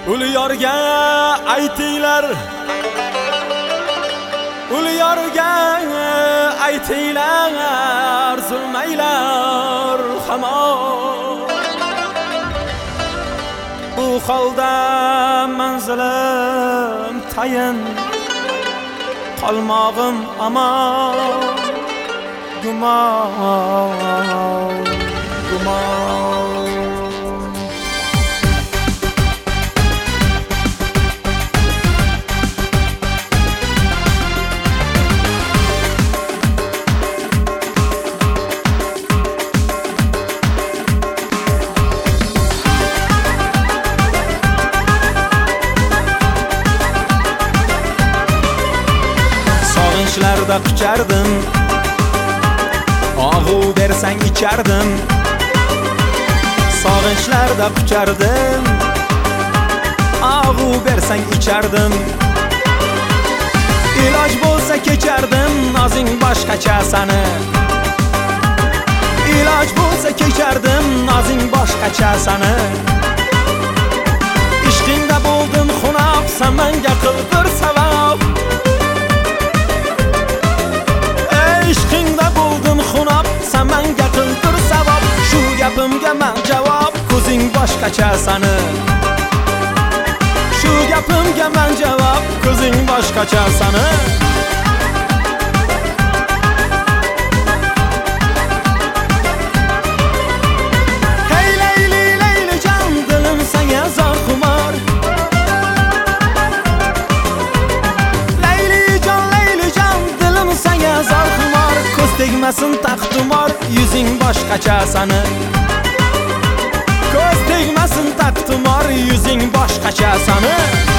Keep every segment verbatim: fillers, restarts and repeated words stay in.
Ul yorga aytinglar, ul yorga aytinglar, zulmaylar hamon. Bu holda manzilim tayin, qolmog'im amon. Gumon, gumon. Sog'inchlarda quchardim, og'u bersang ichardim. Sog'inchlarda quchardim, og'u bersang ichardim. Iloj bo'lsa kechardim, nozing boshqacha sani. Iloj bo'lsa kechardim, nozing boshqacha sani. Ishqingda bo'ldim xunob, sen menga qildir savob. Ishqingda bo'ldim xunob, sen menga qildir savob. Shu gapimga men javob, ko'zing boshqacha sani. Shu gapimga men javob, ko'zing boshqacha sani. Hey Layli, Layli jon, dilim senga zor xumor. Layli jon, Layli jon, dilim senga zor xumor. Ko'z tegmasin taqtumor, yuzing boshqacha sani. Ko'z tegmasin taqtumor, yuzing boshqacha sani.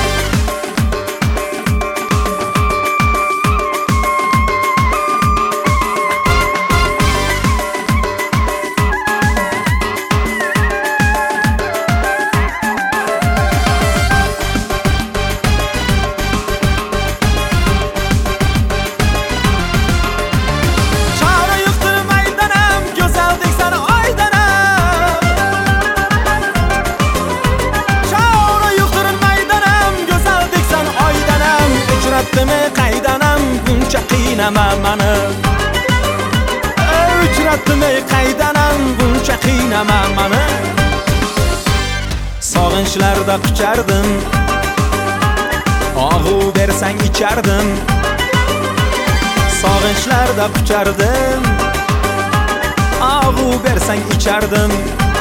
Qaydanam buncha qiynama mani. Uchratdimi qaydanam buncha qiynama mani. Sog'inchlarda quchardim, og'u bersang ichardim. Sog'inchlarda quchardim, og'u bersang ichardim.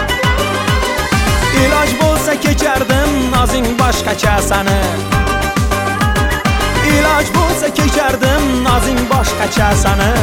Iloj bo'lsa kechardim, nozing boshqacha sani. Iloj bo'lsa kechardim, nozing boshqacha sani.